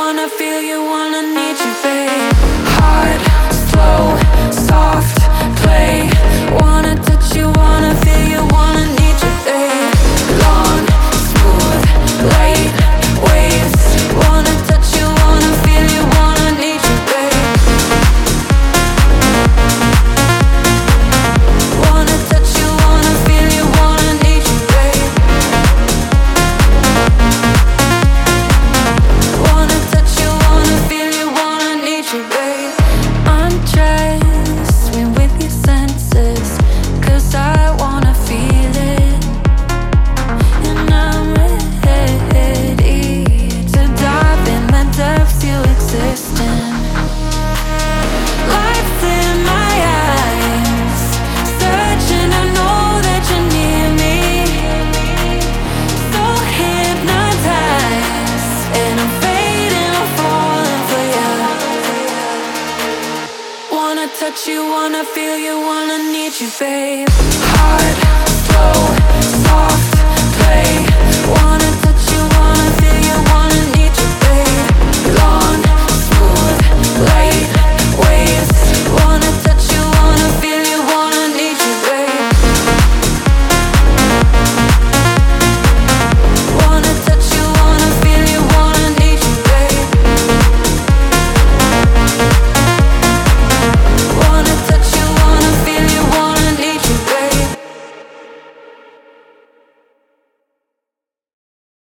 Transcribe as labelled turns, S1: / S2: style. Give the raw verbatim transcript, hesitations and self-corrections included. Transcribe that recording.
S1: wanna feel you, wanna need you, babe. Hard, slow, soft, play. Wanna touch you, wanna feel you, wanna need you, babe. Long, smooth, light, waves. Wanna touch you, wanna feel you, wanna need you, babe. Wanna touch you, wanna feel you, wanna need you, babe. Wanna touch you, wanna feel you, wanna need you, babe. Undress me with your senses, 'cause I wanna feel it. And I'm ready to dive in the depths you exist in. Lights in my eyes, searching, I know that you're near me. So hypnotized, and I'm fading, I'm falling for you. Wanna touch you, wanna feel you, wanna need you, babe. Hard, slow, soft, play.